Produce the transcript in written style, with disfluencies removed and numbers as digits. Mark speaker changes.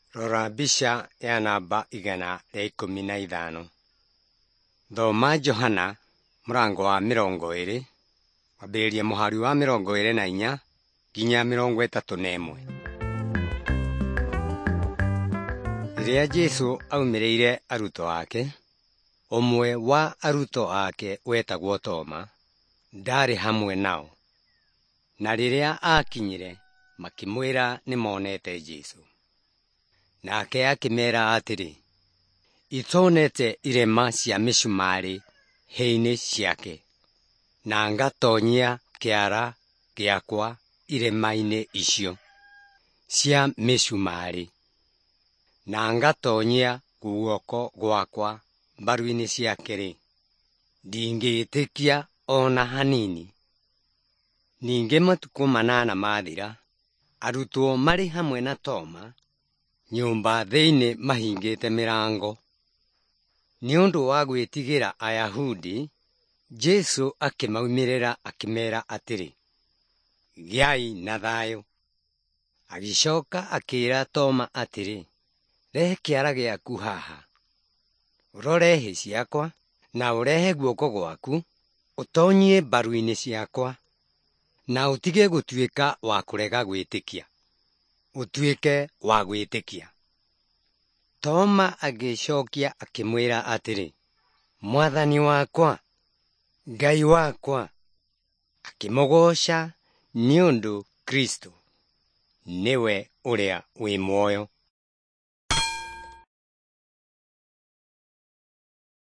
Speaker 1: Rora mbica ya namba 115. Thoma Johana mũrango wa 20 wambĩrĩria mũhari wa 24 nginya 31. Rĩrĩa Jesũ aumĩrĩire arutwo ake, ũmwe wa arutwo ake wetagwo Toma ndarĩ hamwe nao. Na rĩrĩa akinyire makĩmwĩra nĩmonete Jesũ. Nake akĩmeera atĩrĩ, itonete irema cia mĩcumarĩ hĩ-inĩ ciake, na ngatonyia kĩara gĩakwa irema-inĩ icio cia mĩcumarĩ, na ngatonyia guoko gwakwa mbaru-inĩ ciake-rĩ, ndingĩĩtĩkia ona hanini. Ningĩ matukũ 8 mathira, arutwo marĩ hamwe na Toma nyũmba thĩinĩ mahingĩte mĩrango. Nĩ ũndũ wa gwĩtigĩra Ayahudi, Jesũ akĩmaumĩrĩra akĩmeera atĩrĩ, gĩai na thayũ. Agĩcooka akĩĩra Toma atĩrĩ, rehe kĩara gĩaku haha, ũrore hĩ ciakwa, na ũrehe guoko gwaku, ũtonyie mbaru-inĩ ciakwa, na ũtige gũtuĩka wa kũrega gwĩtĩkia, ũtuĩke wa gwĩtĩkia. Toma agĩcookia akĩmwĩra atĩrĩ, Mwathani wakwa, Ngai wakwa. Akĩmũgooca nĩ ũndũ Kristo nĩwe ũrĩa wĩ muoyo.